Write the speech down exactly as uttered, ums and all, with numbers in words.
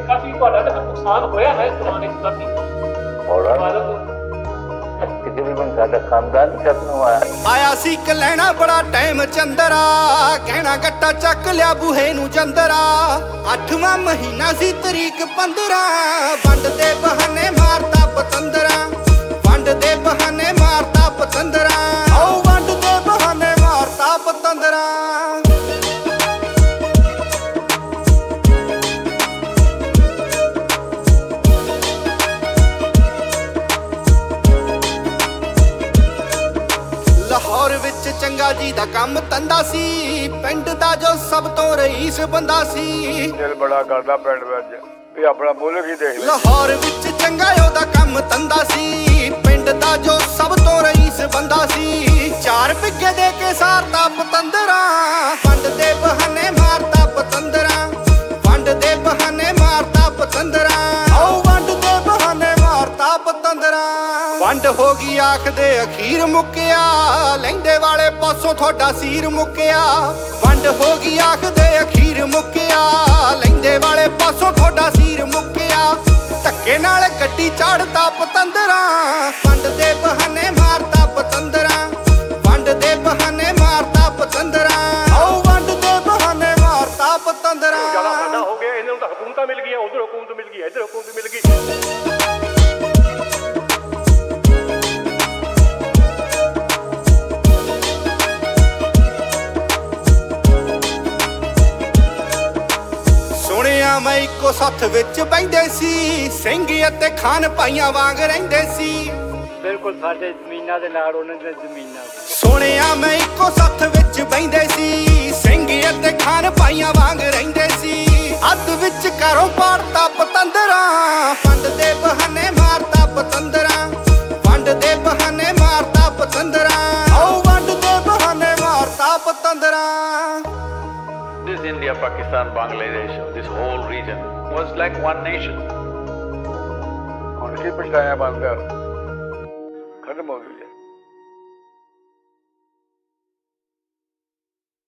ਕਾਫੀ ਤੁਹਾਡਾ ਤਾਂ ਨੁਕਸਾਨ ਹੋਇਆ ਹੈ ਇਸ ਦੌਰਾਨ ਇਸ ਕਾਫੀ और तकरीबन साਡਾ ਖਾਨਦਾਨ ਹੀ ਖਤਮ ਹੋਇਆ। ਆਇਆ ਸੀ ਕਲੈਣਾ ਬੜਾ ਟਾਈਮ ਚੰਦਰਾ, ਕਹਿਣਾ ਗੱਟਾ ਚੱਕ ਲਿਆ ਬੂਹੇ ਨੂੰ ਜੰਦਰਾ। ਅੱਠਵਾਂ ਮਹੀਨਾ ਸੀ ਤਰੀਕ ਪੰਦਰਾਂ, ਵੰਡ ਦੇ ਬਹਾਨੇ ਮਾਰਦਾ ਪਤੰਦਰਾ, ਵੰਡ ਦੇ ਬਹਾਨੇ ਮਾਰਦਾ ਪਤੰਦਰਾ, ਆਓ ਵੰਡ ਦੇ ਬਹਾਨੇ ਮਾਰਦਾ ਪਤੰਦਰਾ। ਲਾਹੌਰ ਵਿੱਚ ਚੰਗਾ ਜੀ ਦਾ ਕੰਮ ਧੰਦਾ ਸੀ, ਪਿੰਡ ਦਾ ਜੋ ਸਭ ਤੋਂ ਰਈਸ ਬੰਦਾ ਸੀ। ਦਿਲ ਬੜਾ ਕਰਦਾ ਪਿੰਡ ਵਿੱਚ ਵੀ ਆਪਣਾ ਮੁਲਕ ਹੀ ਦੇਖ ਲੈ। ਲਾਹੌਰ ਵਿੱਚ ਚੰਗਾ ਉਹਦਾ ਕੰਮ ਧੰਦਾ ਸੀ, ਪਿੰਡ ਦਾ ਜੋ ਸਭ ਤੋਂ ਰਈਸ ਬੰਦਾ ਸੀ। ਚਾਰ ਬਿੱਗੇ ਦੇ ਕੇ ਸਾਰਦਾ ਪਤੰਦਰਾ, ਵੰਡ ਦੇ ਬਹਾਨੇ ਮਾਰਦਾ ਪਤੰਦਰਾ, ਵੰਡ ਦੇ ਬਹਾਨੇ ਮਾਰਦਾ ਪਤੰਦਰਾ, ਆਓ ਵੰਡ ਦੇ ਬਹਾਨੇ ਮਾਰਦਾ ਪਤੰਦਰਾ। ਵੰਡ ਹੋ ਗਈ ਆਖਦੇ ਅਖੀਰ ਮੁੱਕਿਆ, ਲਹਿੰਦੇ ਵਾਲੇ ਪਾਸੋਂ ਤੁਹਾਡਾ ਸੀਰ ਮੁੱਕਿਆ। ਵੰਡ ਹੋ ਗਈ ਆਖਦੇ ਅਖੀਰ ਮੁੱਕਿਆ, ਲਹਿੰਦੇ ਵਾਲੇ ਪਾਸੋਂ ਤੁਹਾਡਾ ਸੀਰ ਮੁੱਕਿਆ। ਧੱਕੇ ਨਾਲ ਗੱਡੀ ਚਾੜਦਾ ਪਤੰਦਰਾ, ਵੰਡ ਦੇ ਬਹਾਨੇ ਮਾਰਦਾ ਪਤੰਦਰਾ, ਵੰਡ ਦੇ ਬਹਾਨੇ ਮਾਰਦਾ ਪਤੰਦਰਾ, ਆਓ ਵੰਡ ਦੇ ਬਹਾਨੇ ਮਾਰਦਾ ਪਤੰਦਰਾ। ਜਿਆਦਾ ਵਾਧਾ ਹੋ ਗਿਆ, ਇਹਨਾਂ ਨੂੰ ਤਾਂ ਹਕੂਮਤਾਂ ਮਿਲ ਗਈਆਂ, ਉਧਰ ਹਕੂਮਤ ਮਿਲ ਗਈ, ਇੱਧਰ ਹਕੂਮਤ ਮਿਲ ਗਈ। ਸੁਣਿਆ ਮੈਂ ਇੱਕੋ ਸੱਥ ਵਿੱਚ ਬੈਠੇ ਸੀ, ਸਿੰਘ ਅਤੇ ਖਾਨ ਭਾਈਆਂ ਵਾਂਗ ਰਹਿੰਦੇ ਸੀ। ਬਿਲਕੁਲ ਸਾਡੇ ਜ਼ਮੀਨਾਂ ਦੇ ਨਾਲ ਉਹਨਾਂ ਦੀਆਂ ਜ਼ਮੀਨਾਂ। ਸੁਣਿਆ ਮੈਂ ਇੱਕੋ ਸੱਥ ਵਿੱਚ ਬੈਠੇ ਸੀ, ਸਿੰਘ ਅਤੇ ਖਾਨ ਭਾਈਆਂ ਵਾਂਗ ਰਹਿੰਦੇ ਸੀ। ਅੱਧ ਵਿੱਚ ਘਰੋਂ ਪਾੜਦਾ ਪਤੰਦਰਾ, ਵੰਡ ਦੇ ਬਹਾਨੇ ਮਾਰਦਾ ਪਤੰਦਰਾ, ਵੰਡ ਦੇ ਬਹਾਨੇ ਮਾਰਦਾ ਪਤੰਦਰਾ, ਆਓ ਵੰਡ ਦੇ ਬਹਾਨੇ ਮਾਰਦਾ ਪਤੰਦਰਾ। This India, Pakistan, Bangladesh, this whole region was like one nation. ਹੁਣ ਕੀ ਪਛਤਾਇਆ ਬੰਦ ਖਤਮ ਹੋ ਗਈ।